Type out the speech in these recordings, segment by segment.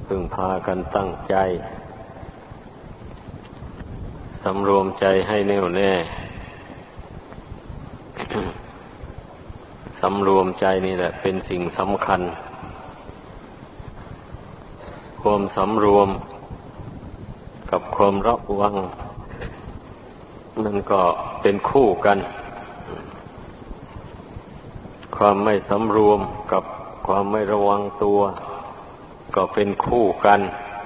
พึงพากันตั้งใจสำรวมใจให้แน่วแน่ สำรวมใจนี่แหละเป็นสิ่งสำคัญความสำรวมกับความระวังมันก็เป็นคู่กันความไม่สำรวมกับความไม่ระวังตัวก็เป็นคู่กัน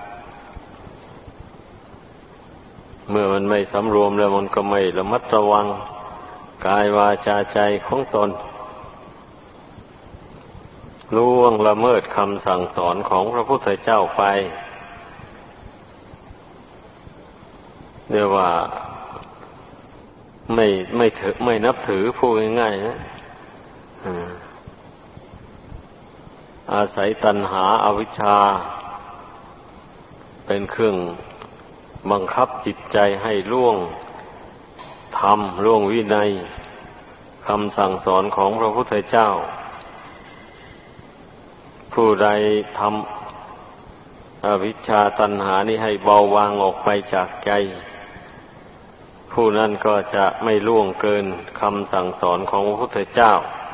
เมื่อมันไม่สำรวมแล้วมันก็ไม่ระมัดระวังกายวาจาใจของตนล่วงละเมิดคำสั่งสอนของพระพุทธเจ้าไปเรียกว่าไม่นับถือพูดง่ายๆนะอาศัยตัณหาอวิชชาเป็นเครื่องบังคับจิตใจให้ล่วงธรรมล่วงวินัยคำสั่งสอนของพระพุทธเจ้าผู้ใดทำอวิชชาตัณหานี้ให้เบาบางออกไปจากใจผู้นั้นก็จะไม่ล่วงเกินคำสั่งสอนของพระพุทธเจ้า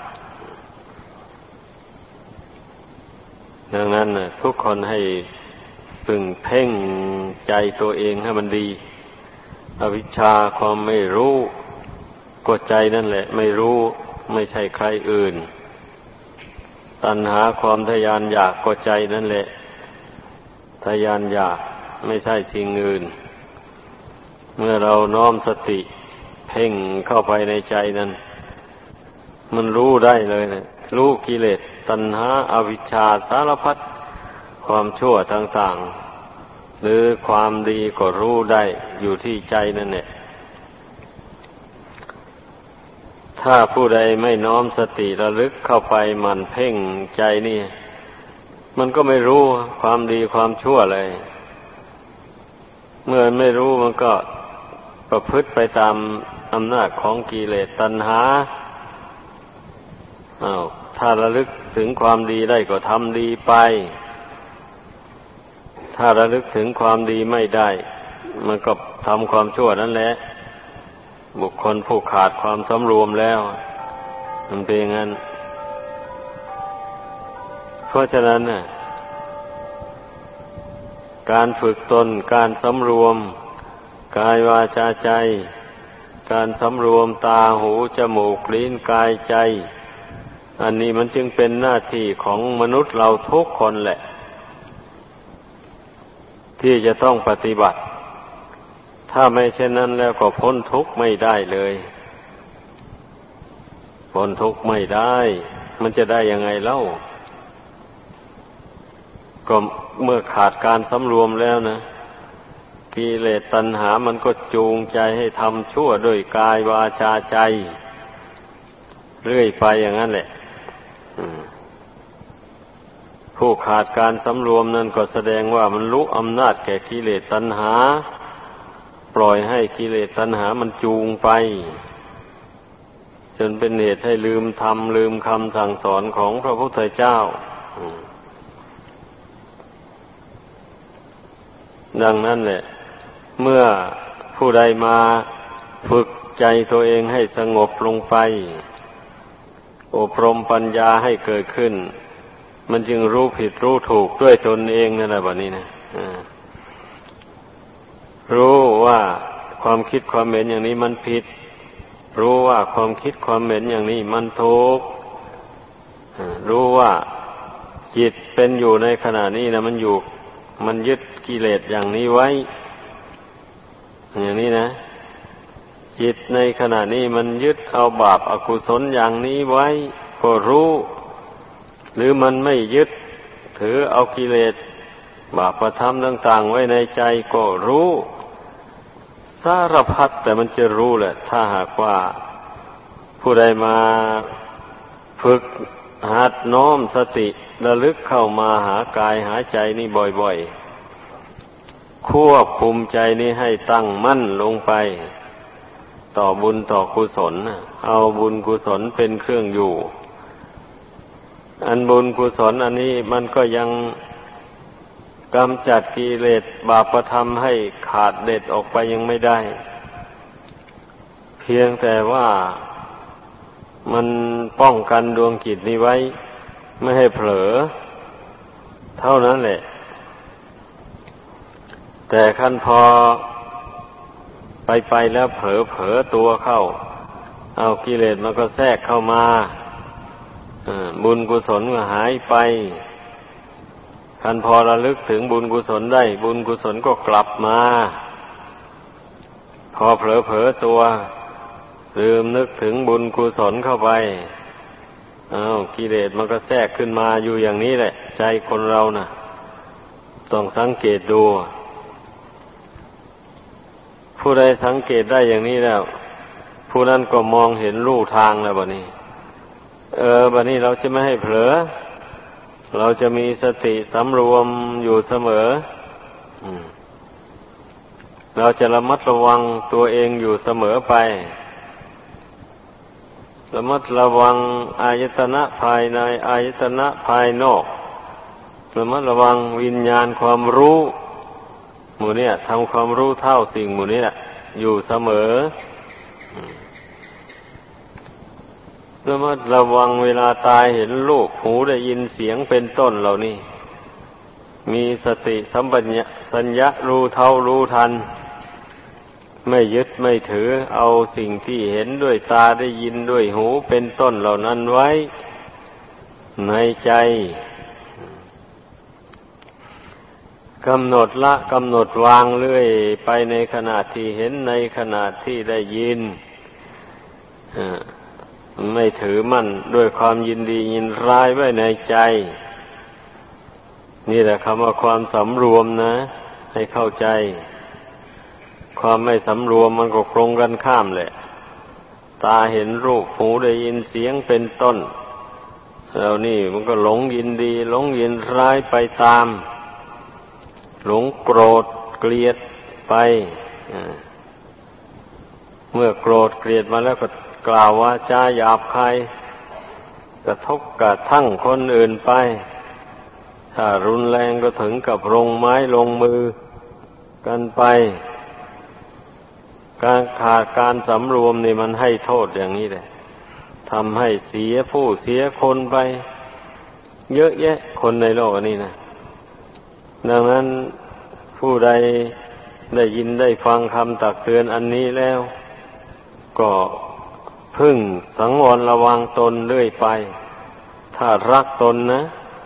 ดังนั้นทุกคนให้พึงเพ่งใจตัวเองให้มันดีอวิชชาความไม่รู้ก็ใจนั่นแหละไม่รู้ไม่ใช่ใครอื่นตัณหาความทยานอยากก็ใจนั่นแหละทยานอยากไม่ใช่สิ่งอื่นเมื่อเราน้อมสติเพ่งเข้าไปในใจนั้นมันรู้ได้เลยนะรู้กิเลสตัณหาอวิชชาสารพัดความชั่วต่างๆหรือความดีก็รู้ได้อยู่ที่ใจนั่นแหละถ้าผู้ใดไม่น้อมสติระลึกเข้าไปมันเพ่งใจนี่มันก็ไม่รู้ความดีความชั่วเลยเมื่อไม่รู้มันก็ประพฤติไปตามอำนาจของกิเลสตัณหาถ้าระลึกถึงความดีได้ก็ทำดีไปถ้าระลึกถึงความดีไม่ได้มันก็ทำความชั่วนั่นแหละบุคคลผู้ขาดความสำรวมแล้วมันเป็นอย่างนั้นเพราะฉะนั้นการฝึกตนการสำรวมกายวาจาใจการสำรวมตาหูจมูกลิ้นกายใจอันนี้มันจึงเป็นหน้าที่ของมนุษย์เราทุกคนแหละที่จะต้องปฏิบัติถ้าไม่เช่นนั้นแล้วก็พ้นทุกข์ไม่ได้เลยพ้นทุกข์ไม่ได้มันจะได้ยังไงเล่าก็เมื่อขาดการสำรวมแล้วนะกิเลสตัณหามันก็จูงใจให้ทำชั่วด้วยกายวาจาใจเรื่อยไปอย่างนั้นแหละผู้ขาดการสำรวมนั่นก็แสดงว่ามันรู้อำนาจแก่กิเลสตัณหาปล่อยให้กิเลสตัณหามันจูงไปจนเป็นเหตุให้ลืมธรรมลืมคำสั่งสอนของพระพุทธเจ้าดังนั้นแหละเมื่อผู้ใดมาฝึกใจตัวเองให้สงบลงไปอบรมปัญญาให้เกิดขึ้นมันจึงรู้ผิดรู้ถูกด้วยตนเองนั่นแหละบัดนี้นะรู้ว่าความคิดความเห็นอย่างนี้มันผิดรู้ว่าความคิดความเห็นอย่างนี้มันถูกรู้ว่าจิตเป็นอยู่ในขณะนี้นะมันยึดกิเลสอย่างนี้ไว้อย่างนี้นะจิตในขณะนี้มันยึดเอาบาปอกุศลอย่างนี้ไว้ก็รู้หรือมันไม่ยึดถือเอากิเลสบาปธรรมต่างๆไว้ในใจก็รู้สารพัดแต่มันจะรู้แหละถ้าหากว่าผู้ใดมาฝึกหัดน้อมสติระลึกเข้ามาหากายหาใจนี่บ่อยๆควบคุมใจนี้ให้ตั้งมั่นลงไปต่อบุญต่อกุศลเอาบุญกุศลเป็นเครื่องอยู่อันบุญกุศลอันนี้มันก็ยังกำจัดกิเลสบาปธรรมให้ขาดเด็ดออกไปยังไม่ได้เพียงแต่ว่ามันป้องกันดวงจิตนี้ไว้ไม่ให้เผลอเท่านั้นแหละแต่ขั้นพอไปแล้วเผลอตัวเข้าเอากิเลสมันก็แทรกเข้ามาบุญกุศลก็หายไปขั้นพอระลึกถึงบุญกุศลได้บุญกุศลก็กลับมาพอเผลอตัวลืมนึกถึงบุญกุศลเข้าไปกิเลสมันก็แทรกขึ้นมาอยู่อย่างนี้แหละใจคนเราน่ะต้องสังเกตดูผู้ใดสังเกตได้อย่างนี้แล้วผู้นั้นก็มองเห็นลู่ทางแล้วบัดนี้บัดนี้เราจะไม่ให้เผลอเราจะมีสติสำรวมอยู่เสมอเราจะระมัดระวังตัวเองอยู่เสมอไประมัดระวังอายตนะภายในอายตนะภายนอกระมัดระวังวิญญาณความรู้หมู่เนี่ยทำความรู้เท่าสิ่งหมู่นี้แหละอยู่เสมอระมัดระวังเวลาตายเห็นรูปหูได้ยินเสียงเป็นต้นเหล่านี้มีสติสัมปชัญญะรู้เท่ารู้ทันไม่ยึดไม่ถือเอาสิ่งที่เห็นด้วยตาได้ยินด้วยหูเป็นต้นเหล่านั้นไว้ในใจกำหนดละกำหนดวางเรื่อยไปในขณะที่เห็นในขณะที่ได้ยินไม่ถือมั่นด้วยความยินดียินร้ายไว้ในใจนี่แหละคำว่าความสำรวมนะให้เข้าใจความไม่สำรวมมันก็ตรงกันข้ามแหละตาเห็นรูปหูได้ยินเสียงเป็นต้นแล้วนี่มันก็หลงยินดีหลงยินร้ายไปตามหลงโกรธเกลียดไปเมื่อโกรธเกลียดมาแล้วก็กล่าววาจาหยาบคายกระทบกระทั่งคนอื่นไปถ้ารุนแรงก็ถึงกับลงไม้ลงมือกันไปการขาดการสำรวมนี่มันให้โทษอย่างนี้แหละทำให้เสียผู้เสียคนไปเยอะแยะคนในโลกนี้นะดังนั้นผู้ใดได้ยินได้ฟังคำตักเตือนอันนี้แล้วก็พึงสังวรระวังตนเรื่อยไปถ้ารักตนนะ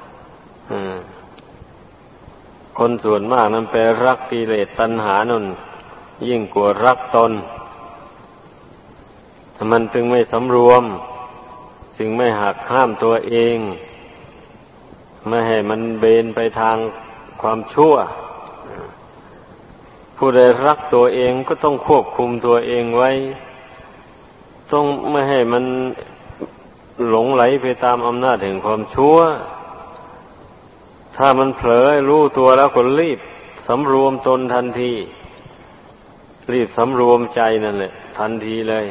คนส่วนมากนั้นไปรักกิเลสตัณหานั่นยิ่งกว่ารักตนมันจึงไม่สำรวมจึงไม่หักห้ามตัวเองไม่ให้มันเบนไปทางความชั่วผู้ใดรักตัวเองก็ต้องควบคุมตัวเองไว้ต้องไม่ให้มันหลงไหลไปตามอำนาจแห่งความชั่วถ้ามันเผลอรู้ตัวแล้วก็รีบสำรวมตนทันทีรีบสำรวมใจนั่นแหละทันทีเลย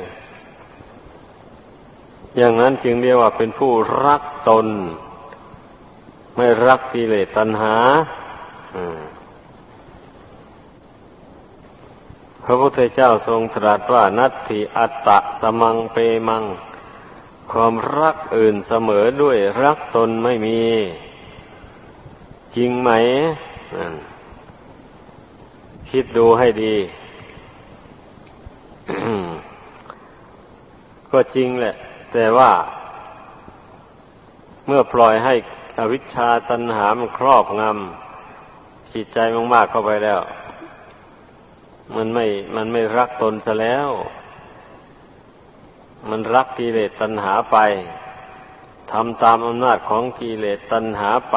อย่างนั้นจึงเรียกว่าเป็นผู้รักตนไม่รักกิเลสตัณหาพระพุทธเจ้าทรงตรัสว่านัตถิอัตตะสมังเปมังความรักอื่นเสมอด้วยรักตนไม่มีจริงไหมคิดดูให้ดี ก็จริงแหละแต่ว่าเมื่อปล่อยให้อวิชชาตัณหามันครอบงำจิตใจมากๆเข้าไปแล้วมันไม่รักตนซะแล้วมันรักกิเลสตัณหาไปทำตามอำนาจของกิเลสตัณหาไป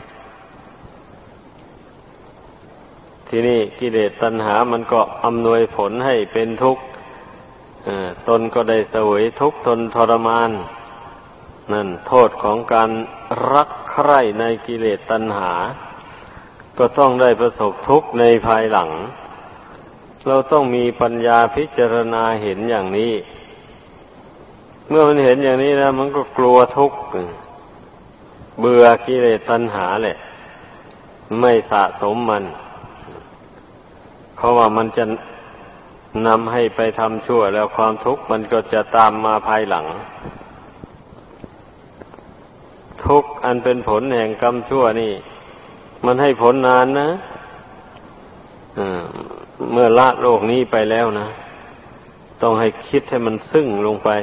ทีนี้กิเลสตัณหามันก็อำนวยผลให้เป็นทุกข์ตนก็ได้เสวยทุกข์ทนทรมานนั่นโทษของการรักใคร่ในกิเลสตัณหาก็ต้องได้ประสบทุกข์ในภายหลังเราต้องมีปัญญาพิจารณาเห็นอย่างนี้เมื่อมันเห็นอย่างนี้แล้วมันก็กลัวทุกข์เบื่อกิเลสตัณหาแหละไม่สะสมมันเพราะว่ามันจะนำให้ไปทำชั่วแล้วความทุกข์มันก็จะตามมาภายหลังทุกข์อันเป็นผลแห่งกรรมชั่วนี่มันให้ผลนานนะเมื่อละโลกนี้ไปแล้วนะต้องให้คิดให้มันซึ้งลงไป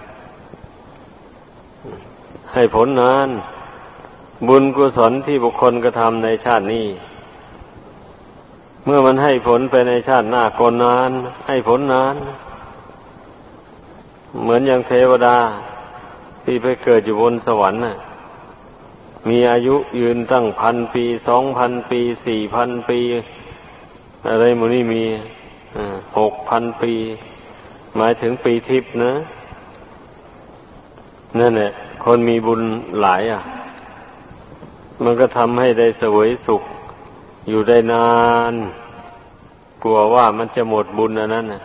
ให้ผลนานบุญกุศลที่บุคคลกระทำในชาตินี้เมื่อมันให้ผลไปในชาติหน้าก็นานให้ผลนานเหมือนอย่างเทวดาที่ไปเกิดอยู่บนสวรรค์น่ะมีอายุยืนตั้ง 1,000 ปี 2,000 ปี 4,000 ปีอะไรหมู่นี้มี6,000 ปีหมายถึงปีทิพย์นะนั่นแหละคนมีบุญหลายมันก็ทำให้ได้เสวยสุขอยู่ได้นานกลัวว่ามันจะหมดบุญอันนั้นน่ะ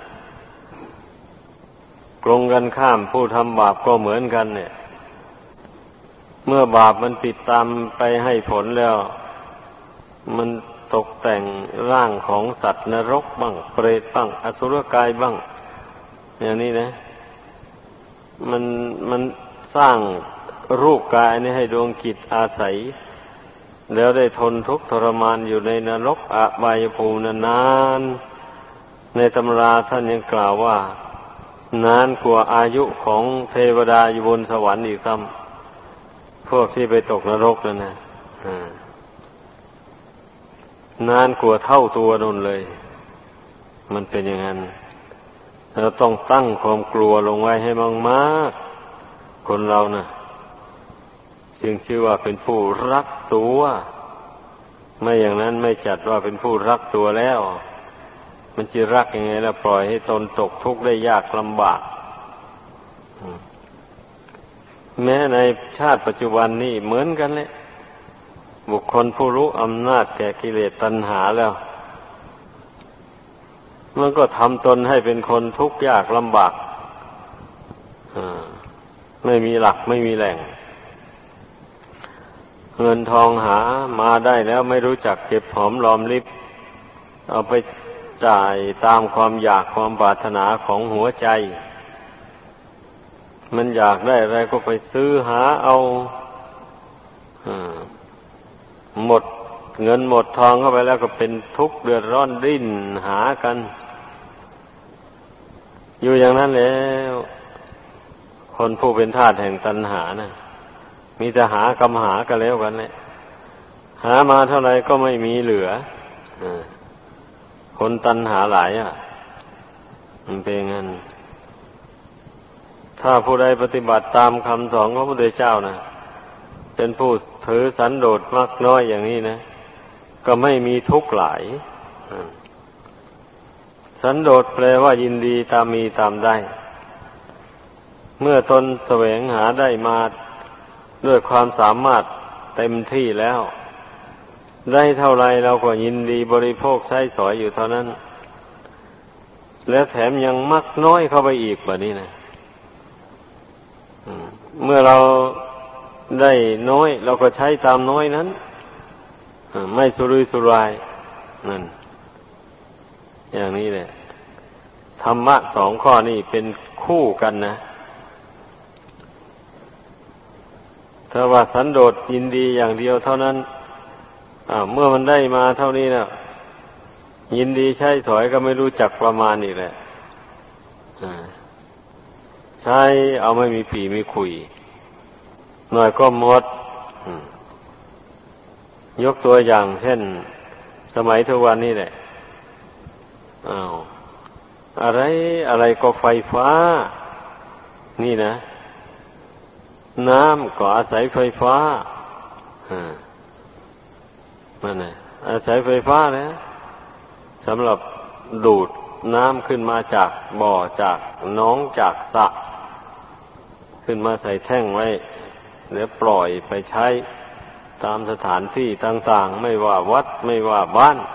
ตรงกันข้ามผู้ทำบาปก็เหมือนกันเนี่ยเมื่อบาปมันติดตามไปให้ผลแล้วมันตกแต่งร่างของสัตว์นรกบ้างเปรตบ้างอสุรกายบ้างอย่างนี้นะมันสร้างรูปกายนี้ให้ดวงจิตอาศัยแล้วได้ทนทุกข์ทรมานอยู่ในนรกอบายภูมินานในตำราท่านยังกล่าวว่านานกว่าอายุของเทวดาอยู่บนสวรรค์อีกซ้ำพวกที่ไปตกนรกนั่นนะนานกว่าเท่าตัวนั่นเลยมันเป็นอย่างนั้นเราต้องตั้งความกลัวลงไว้ให้มากๆคนเรานะจึงชื่อว่าเป็นผู้รักตัวไม่อย่างนั้นไม่จัดว่าเป็นผู้รักตัวแล้วมันจะรักยังไงล่ะปล่อยให้ตนตกทุกข์ได้ยากลำบากแม้ในชาติปัจจุบันนี่เหมือนกันเลยบุคคลผู้รู้อำนาจแก่กิเลสตัณหาแล้วมันก็ทำตนให้เป็นคนทุกข์ยากลำบากไม่มีหลักไม่มีแหล่งเงินทองหามาได้แล้วไม่รู้จักเก็บหอมรอมริบเอาไปจ่ายตามความอยากความปรารถนาของหัวใจมันอยากได้อะไรก็ไปซื้อหาเอาหมดเงินหมดทองเข้าไปแล้วก็เป็นทุกข์เดือดร้อนดิ้นหากันอยู่อย่างนั้นแล้วคนผู้เป็นทาสแห่งตัณหานะมีแต่หากำหากันแล้วกันแหละหามาเท่าไรก็ไม่มีเหลือคนตัณหาหลายมันเป็นงั้นถ้าผู้ใดปฏิบัติตามคำสอนของพระพุทธเจ้านะเป็นผู้ถือสันโดษมากน้อยอย่างนี้นะก็ไม่มีทุกข์หลายสันโดษแปลว่ายินดีตามมีตามได้เมื่อตนแสวงหาได้มาด้วยความสามารถเต็มที่แล้วได้เท่าไรเราก็ยินดีบริโภคใช้สอยอยู่เท่านั้นและแถมยังมักน้อยเข้าไปอีกแบบนี้นะเมื่อเราได้น้อยเราก็ใช้ตามน้อยนั้นไม่สุรุ่ยสุร่ายนั่นอย่างนี้แหละธรรมะสองข้อนี้เป็นคู่กันนะถ้าว่าสันโดษยินดีอย่างเดียวเท่านั้นเมื่อมันได้มาเท่านี้นะยินดีใช้สอยก็ไม่รู้จักประมาณอีกแหละใช้เอาไม่มีปี่มีคุยหน่อยก็หมดยกตัวอย่างเช่นสมัยทุกวันนี้แหละอะไรก็ไฟฟ้านี่นะน้ำก็อาศัยไฟฟ้านั่นแหละอาศัยไฟฟ้านะสำหรับดูดน้ำขึ้นมาจากบ่อจากหนองจากสระขึ้นมาใส่แท่งไว้แล้วปล่อยไปใช้ตามสถานที่ต่างๆไม่ว่าวัดไม่ว่าบ้าน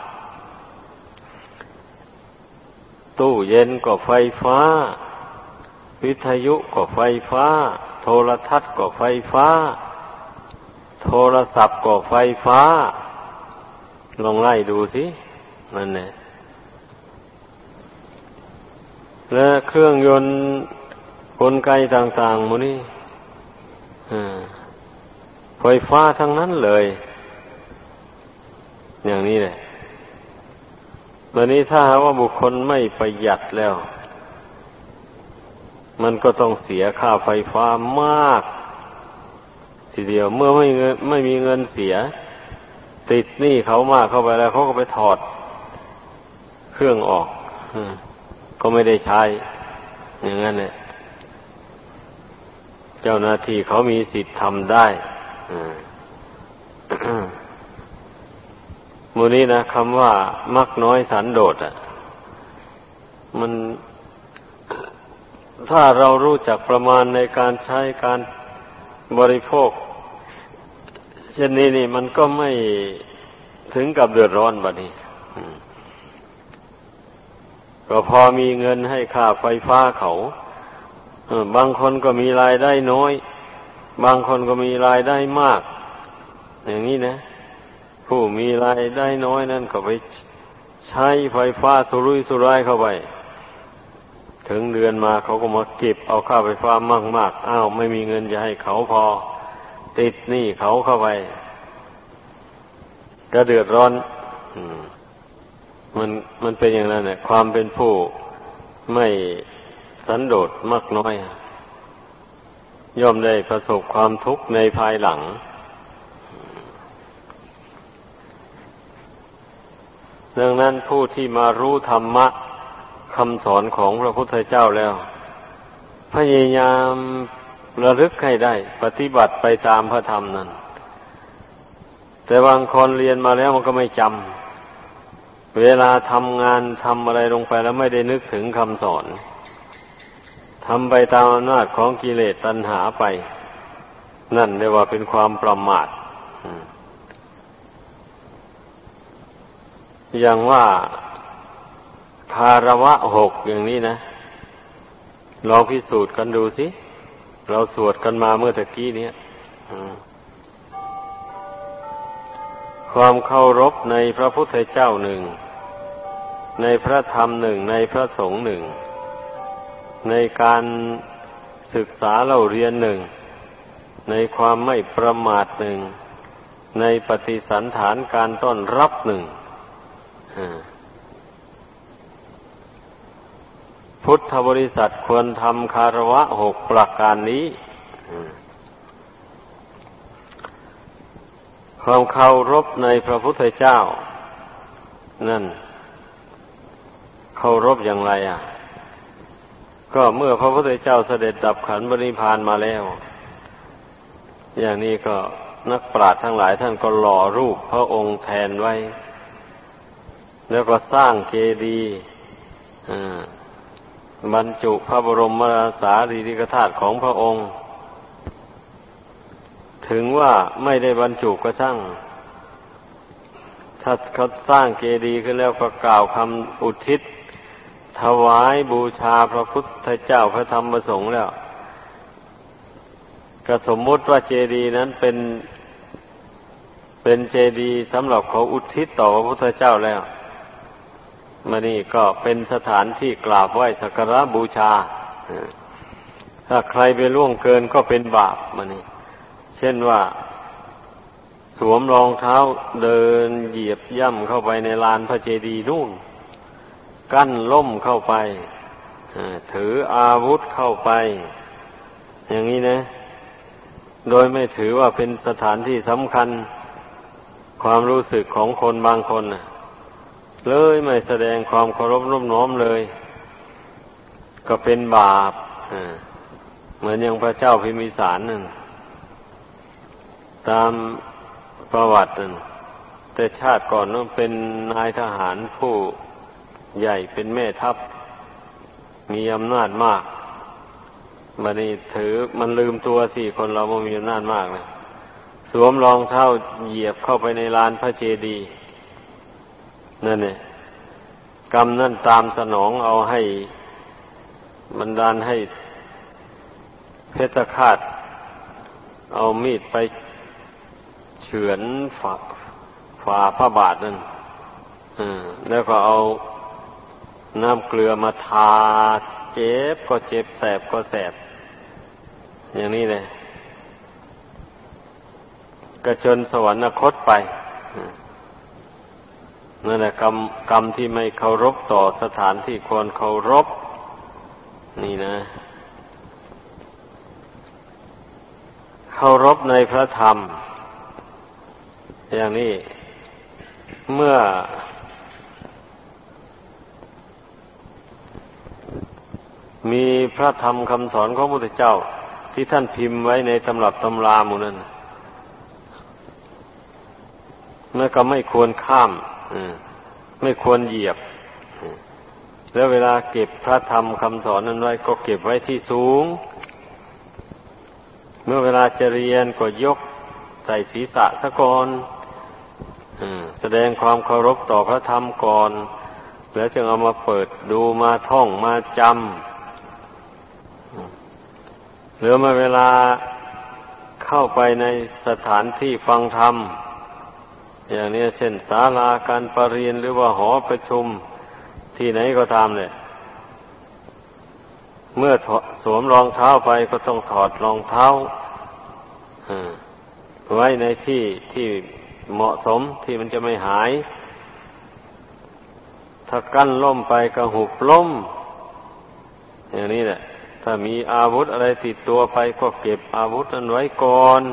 ตู้เย็นก็ไฟฟ้าวิทยุก็ไฟฟ้าโทรทัศน์ก็ไฟฟ้าโทรศัพท์ก็ไฟฟ้าลองไล่ดูสินั่นแหละและเครื่องยนต์กลไกต่างๆหมดนี่ไฟฟ้าทั้งนั้นเลยอย่างนี้แหละวันนี้ถ้าหากว่าบุคคลไม่ประหยัดแล้วมันก็ต้องเสียค่าไฟฟ้ามากทีเดียวเมื่อไม่มีเงินเสียติดหนี้เขามากเข้าไปแล้วเขาก็ไปถอดเครื่องออกก็ไม่ได้ใช้อย่างนั้นเนี่ยเจ้าหน้าที่เขามีสิทธิ์ทำได้หมู่นี้นะคำว่ามักน้อยสันโดษมันถ้าเรารู้จักประมาณในการใช้การบริโภคเช่นนี้นี่มันก็ไม่ถึงกับเดือดร้อนบัดนี้ก็พอมีเงินให้ค่าไฟฟ้าเขาบางคนก็มีรายได้น้อยบางคนก็มีรายได้มากอย่างนี้นะผู้มีรายได้น้อยนั่นก็ไปใช้ไฟฟ้าสุรุ่ยสุร่ายเข้าไปถึงเดือนมาเขาก็มาเก็บเอาค่าไฟฟ้ามากๆอ้าวไม่มีเงินจะให้เขาพอติดหนี้เขาเข้าไปก็เดือดร้อนมันเป็นอย่างนั้นแหละความเป็นผู้ไม่สันโดษมากน้อยย่อมได้ประสบความทุกข์ในภายหลังดังนั้นผู้ที่มารู้ธรรมะคำสอนของพระพุทธเจ้าแล้วพยายามระลึกให้ได้ปฏิบัติไปตามพระธรรมนั้นแต่บางคนเรียนมาแล้วมันก็ไม่จำเวลาทำงานทำอะไรลงไปแล้วไม่ได้นึกถึงคำสอนทำไปตามอำนาจของกิเลสตัณหาไปนั่นเรียกว่าเป็นความประมาทอย่างว่าคารวะ6อย่างนี้นะลองพิสูจน์กันดูสิเราสวดกันมาเมื่อตะกี้นี้ความเคารพในพระพุทธเจ้าหนึ่งในพระธรรมหนึ่งในพระสงฆ์หนึ่งในการศึกษาเราเรียนหนึ่งในความไม่ประมาทหนึ่งในปฏิสันฐานการต้อนรับหนึ่งพุทธบริษัทควรทำคารวะ6ประการนี้ความเคารพในพระพุทธเจ้านั่นเคารพอย่างไรก็เมื่อพระพุทธเจ้าเสด็จดับขันธ์ปรินิพพานมาแล้วอย่างนี้ก็นักปราชญ์ทั้งหลายท่านก็หล่อรูปพระองค์แทนไว้แล้วก็สร้างเจดีย์บรรจุพระบรมสารีริกธาตุของพระองค์ถึงว่าไม่ได้บรรจุก็ช่างถ้าเขาสร้างเจดีย์ขึ้นแล้วก็กล่าวคำอุทิศถวายบูชาพระพุทธเจ้าพระธรรมพระสงฆ์แล้วก็สมมุติว่าเจดีย์นั้นเป็นเจดีย์สำหรับเขาอุทิศต่อพระพุทธเจ้าแล้วมานี่ก็เป็นสถานที่กราบไหว้สักการะบูชาถ้าใครไปล่วงเกินก็เป็นบาปมานี่เช่นว่าสวมรองเท้าเดินเหยียบย่ำเข้าไปในลานพระเจดีย์นู่นกั้นล่มเข้าไปถืออาวุธเข้าไปอย่างนี้นะโดยไม่ถือว่าเป็นสถานที่สำคัญความรู้สึกของคนบางคนเลยไม่แสดงความเคารพนอบน้อมเลยก็เป็นบาปเหมือนอย่างพระเจ้าพิมพิสารนั่นตามประวัตินั่นแต่ชาติก่อนนั้นเป็นนายทหารผู้ใหญ่เป็นแม่ทัพมีอำนาจมากบัดนี้ถือมันลืมตัวสิคนเรามันมีอำนาจมากนะสวมรองเท้าเหยียบเข้าไปในลานพระเจดีย์นั่นเนี่ยกรรมนั่นตามสนองเอาให้บันดาลให้เพชฌฆาตเอามีดไปเฉือนฝ่าพระบาทนั่นแล้วก็เอาน้ำเกลือมาทาเจ็บก็เจ็บแสบก็แสบอย่างนี้เลยก็จนสวรรคตไปนั่นแหละกรรมที่ไม่เคารพต่อสถานที่ควรเคารพนี่นะเคารพในพระธรรมอย่างนี้เมื่อมีพระธรรมคำสอนของพระพุทธเจ้าที่ท่านพิมพ์ไว้ในตำรับตำราหมู่นั้นแล้วก็ไม่ควรข้ามไม่ควรเหยียบแล้วเวลาเก็บพระธรรมคำสอนนั้นไว้ก็เก็บไว้ที่สูงเมื่อเวลาจะเรียนก็ยกใส่ศีรษะซะก่อนแสดงความเคารพต่อพระธรรมก่อนแล้วจึงเอามาเปิดดูมาท่องมาจำหรือเมื่อเวลาเข้าไปในสถานที่ฟังธรรมอย่างนี้เช่นศาลาการประเรียนหรือว่าหอประชุมที่ไหนก็ตามเนี่ยเมื่อสวมรองเท้าไปก็ต้องถอดรองเท้าไว้ในที่เหมาะสมที่มันจะไม่หายถ้ากั้นล่มไปก็หุบล่มอย่างนี้แหละถ้ามีอาวุธอะไรติดตัวไปก็เก็บอาวุธนั้นไว้ก่อน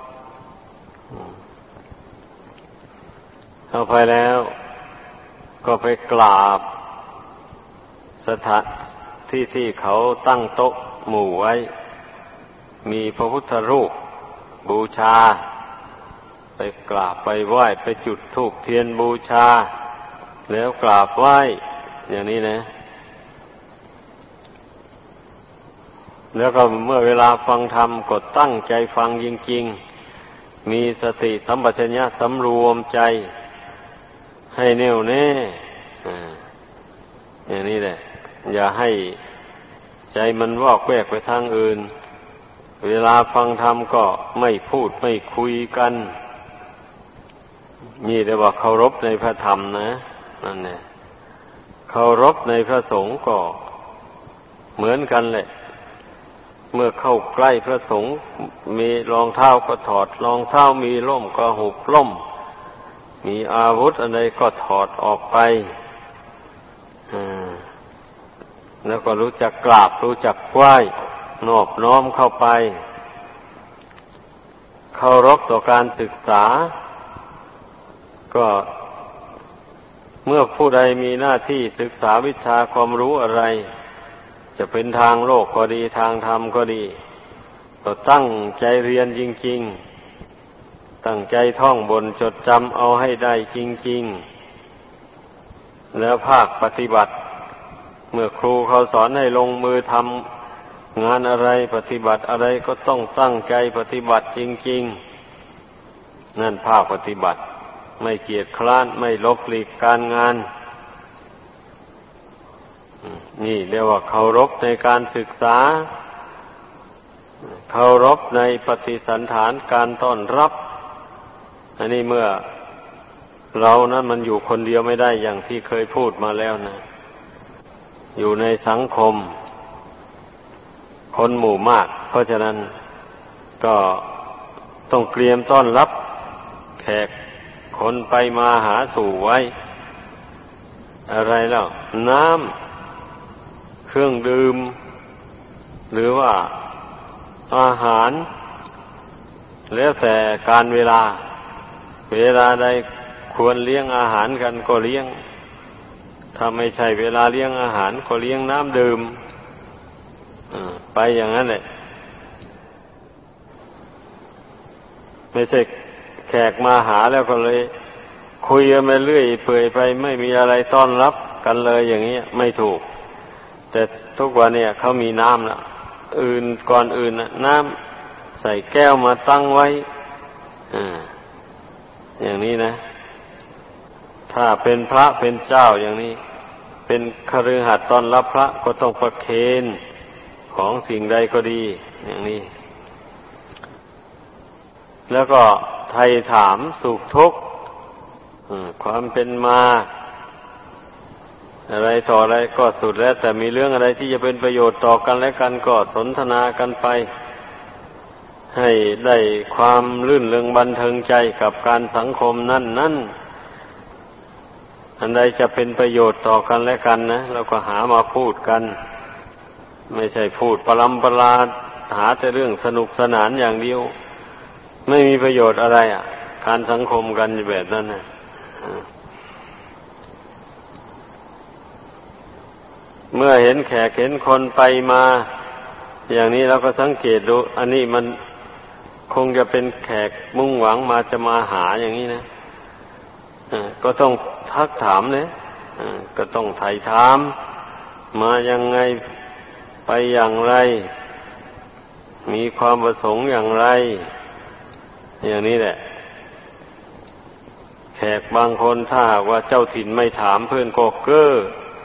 เอาไปแล้วก็ไปกราบสถานที่เขาตั้งโต๊ะหมู่ไว้มีพระพุทธรูปบูชาไปกราบไปไหว้ไปจุดธูปเทียนบูชาแล้วกราบไหว้อย่างนี้นะแล้วก็เมื่อเวลาฟังธรรมก็ตั้งใจฟังจริงๆมีสติสัมปชัญญะสำรวมใจให้แน่วแน่อย่างนี้แหละอย่าให้ใจมันวอกแวกไปทางอื่นเวลาฟังธรรมก็ไม่พูดไม่คุยกันนี่เรียกว่าเคารพในพระธรรมนะนั่นแหละเคารพในพระสงฆ์ก็เหมือนกันแหละเมื่อเข้าใกล้พระสงฆ์มีรองเท้าก็ถอดรองเท้ามีร่มก็หุบร่มมีอาวุธอะไรก็ถอดออกไปแล้วก็รู้จักกราบรู้จักไหว้นอบน้อมเข้าไปเคารพต่อการศึกษาก็เมื่อผู้ใดมีหน้าที่ศึกษาวิชาความรู้อะไรจะเป็นทางโลกก็ดีทางธรรมก็ดีก็ตั้งใจเรียนจริงๆตั้งใจท่องบนจดจำเอาให้ได้จริงๆแล้วภาคปฏิบัติเมื่อครูเขาสอนให้ลงมือทำงานอะไรปฏิบัติอะไรก็ต้องตั้งใจปฏิบัติจริงๆนั่นภาคปฏิบัติไม่เกียจคร้านไม่ลบหลีกการงานนี่เรียกว่าเคารพในการศึกษาเคารพในปฏิสันถานการต้อนรับอันนี้เมื่อเรานั้นมันอยู่คนเดียวไม่ได้อย่างที่เคยพูดมาแล้วนะอยู่ในสังคมคนหมู่มากเพราะฉะนั้นก็ต้องเตรียมต้อนรับแขกคนไปมาหาสู่ไว้อะไรแล้วน้ำเครื่องดื่มหรือว่าอาหารแล้วแต่การเวลาใดควรเลี้ยงอาหารกันก็เลี้ยงถ้าไม่ใช่เวลาเลี้ยงอาหารก็เลี้ยงน้ำดื่มไปอย่างนั้นแหละไม่ใช่แขกมาหาแล้วก็เลยคุยกันไปเรื่อยเปื่อยไปไม่มีอะไรต้อนรับกันเลยอย่างนี้ไม่ถูกแต่ทุกวันเนี่ยเขามีน้ำนะก่อนอื่นนะน้ำใส่แก้วมาตั้งไว้อย่างนี้นะถ้าเป็นพระเป็นเจ้าอย่างนี้เป็นคฤหัสถ์ต้อนรับพระก็ต้องประเคนของสิ่งใดก็ดีอย่างนี้แล้วก็ไถ่ถามสุขทุกข์ความเป็นมาอะไรต่ออะไรก็สุดแล้วแต่มีเรื่องอะไรที่จะเป็นประโยชน์ต่อกันและกันก็สนทนากันไปให้ได้ความลื่นเริงบันเทิงใจกับการสังคมนั่นอันใดจะเป็นประโยชน์ต่อกันและกันนะเราก็หามาพูดกันไม่ใช่พูดปรำปราหาแต่เรื่องสนุกสนานอย่างเดียวไม่มีประโยชน์อะไรการสังคมกันแบบนั้นนะเมื่อเห็นแขกเห็นคนไปมาอย่างนี้เราก็สังเกตดูอันนี้มันคงจะเป็นแขกมุ่งหวังมาจะมาหาอย่างนี้นะก็ต้องทักถามเลยก็ต้องไถ่ถามมายังไงไปอย่างไรมีความประสงค์อย่างไรอย่างนี้แหละแขกบางคนถ้าหากว่าเจ้าถิ่นไม่ถามเพื่อนก็เก้อ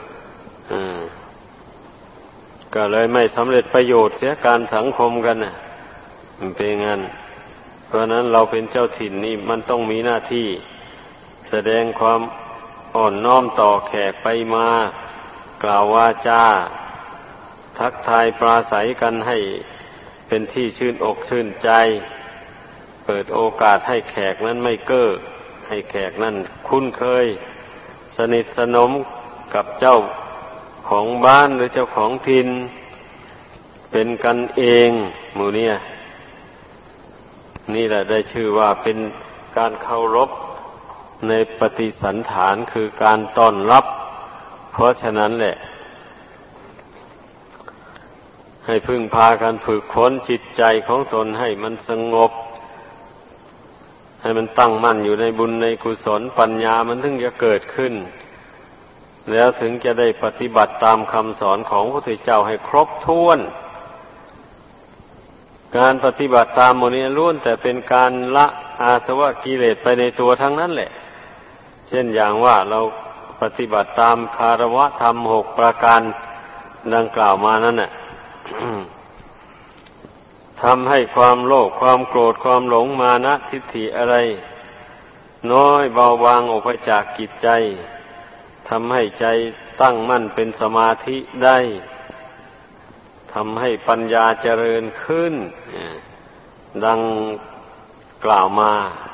ก็เลยไม่สำเร็จประโยชน์เสียการสังคมกันน่ะมันเป็นงั้นเพราะนั้นเราเป็นเจ้าถิ่นนี่มันต้องมีหน้าที่แสดงความอ่อนน้อมต่อแขกไปมากล่าววาจาทักทายปราศัยกันให้เป็นที่ชื่นอกชื่นใจเปิดโอกาสให้แขกนั้นไม่เก้อให้แขกนั้นคุ้นเคยสนิทสนมกับเจ้าของบ้านหรือเจ้าของถิ่นเป็นกันเองหมู่เนี่ยนี่แหละได้ชื่อว่าเป็นการเคารพในปฏิสันถานคือการต้อนรับเพราะฉะนั้นแหละให้พึ่งพากันฝึกฝนจิตใจของตนให้มันสงบให้มันตั้งมั่นอยู่ในบุญในกุศลปัญญามันถึงจะเกิดขึ้นแล้วถึงจะได้ปฏิบัติตามคำสอนของพระพุทธเจ้าให้ครบถ้วนการปฏิบัติตามหมดนี้ล้วนแต่เป็นการละอาสวะกิเลสไปในตัวทั้งนั้นแหละเช่นอย่างว่าเราปฏิบัติตามคารวะธรรม6ประการดังกล่าวมานั้นน่ะ ทำให้ความโลภความโกรธความหลงมานะทิฏฐิอะไรน้อยเบาบางออกไปจากจิตใจทำให้ใจตั้งมั่นเป็นสมาธิได้ทำให้ปัญญาเจริญขึ้นดังกล่าวมา